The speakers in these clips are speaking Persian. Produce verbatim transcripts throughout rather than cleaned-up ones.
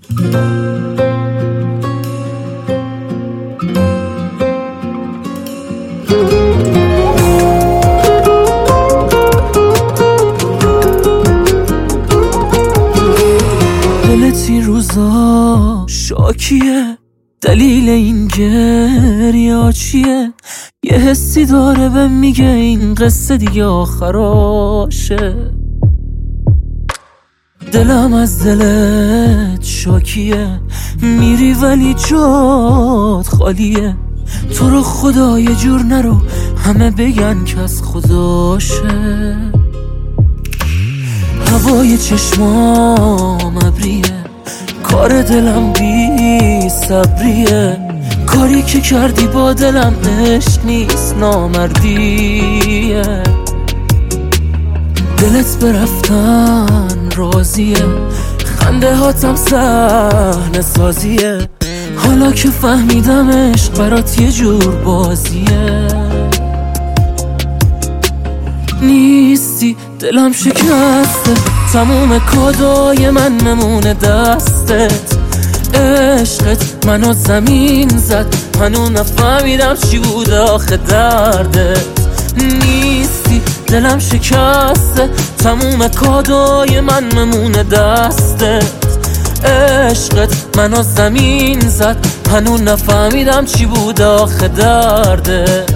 دلت این روزا شاکیه، دلیل این گریه چیه؟ یه حسی داره به میگه این قصه دیگه آخراشه. دلم از دلت شاکیه، میری ولی جات خالیه. تو رو خدا یه جور نرو، همه بگن که از خداشه. هوای چشمام ابریه، کار دلم بی صبریه. کاری که کردی با دلم عشق نیست، نامردیه. دلت برفتن راضیه، خنده هاتم صحنه سازیه. حالا که فهمیدم عشق برات یه جور بازیه. نیستی دلم شکسته، تموم کادای من نمونه دستت. عشقت منو زمین زد، هنوز نفهمیدم چی بود آخه دردت. نیستی دلم شکسته، تموم کادای من نمونه دستت. عشقت منو زمین زد، هنوز نفهمیدم چی بود آخه دردت.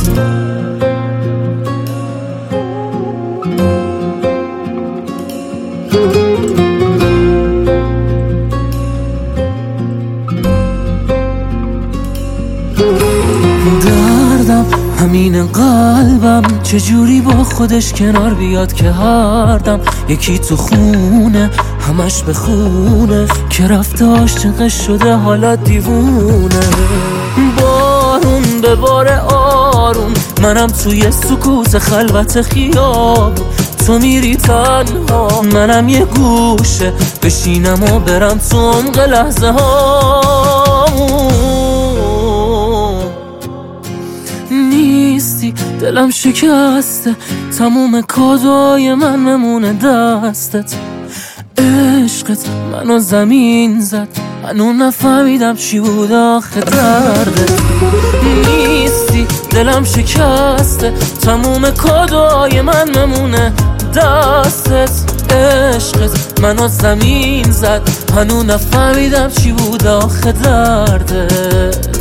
دردم همین قلبم چجوری با خودش کنار بیاد که هر دم یکی تو خونه همش به خونه که رفته عاشقش شده حالا دیوونه. بارون به بار آروم، منم توی سکوت خلوت خیابون. تو میری تنها، منم یه گوشه بشینم و برم تو عمق لحظه هامون. نیستی دلم شکسته، تموم کادای من نمونه دستت. عشقت منو زمین زد، هنوز نفهمیدم چی بود آخه دردت. نیستی دلم شکسته، تموم کادای من نمونه دستت. عشقت منو زمین زد، هنوز نفهمیدم چی بود آخه دردت.